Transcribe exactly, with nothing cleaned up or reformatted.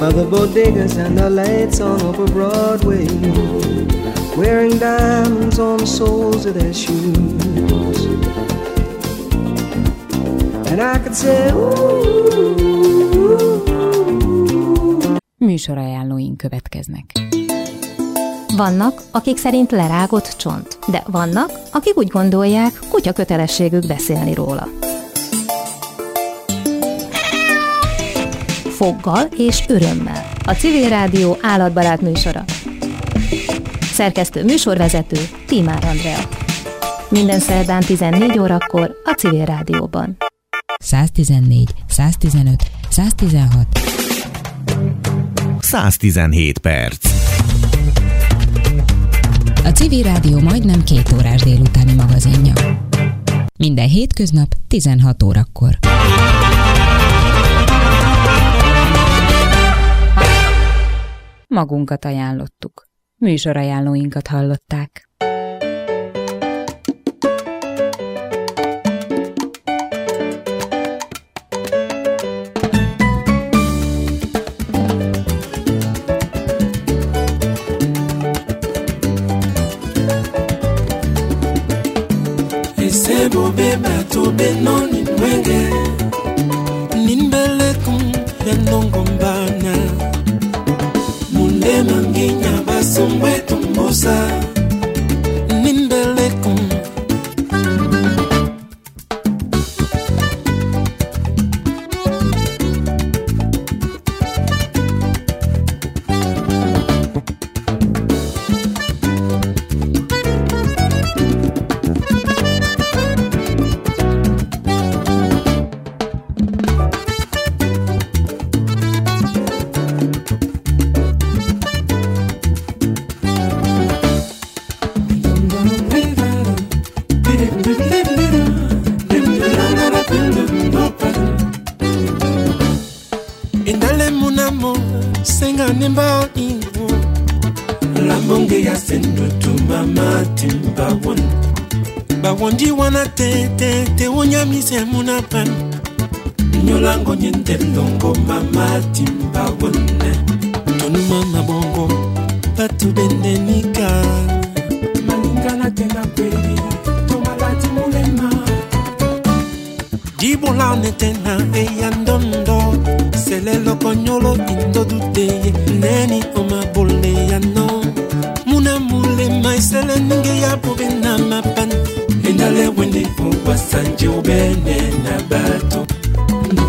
by the bodegas and the lights on over Broadway, wearing diamonds on the soles of their shoes. And I could say, ooh. Műsorajánlóink következnek. Vannak, akik szerint lerágott csont, de vannak, akik úgy gondolják, kutya kötelességük beszélni róla. Foggal és örömmel. A Civil Rádió állatbarát műsora. Szerkesztő műsorvezető Tímár Andrea. Minden szerdán tizennégy órakor a Civil Rádióban. száztizennégy, száztizenöt, száztizenhat száztizenhét perc. A Civil Rádió majdnem két órás délutáni magazinja. Minden hétköznap tizenhat órakor. Magunkat ajánlottuk. Műsorajánlóinkat hallották. Bobe batobe noni mwenge Nimbele kum yandongombana Mule manginya basumwe tumbosa Nimbele kum Nimba ingo La monge ya sendo tu mama timba won Ba wondi wana te te te wonya mise muna pan Nyolango nyente longo mama timba won Tonu mama bongo Patu dende nika Maninga na tena kweli Tomalati mulema Dibo la netena e yandon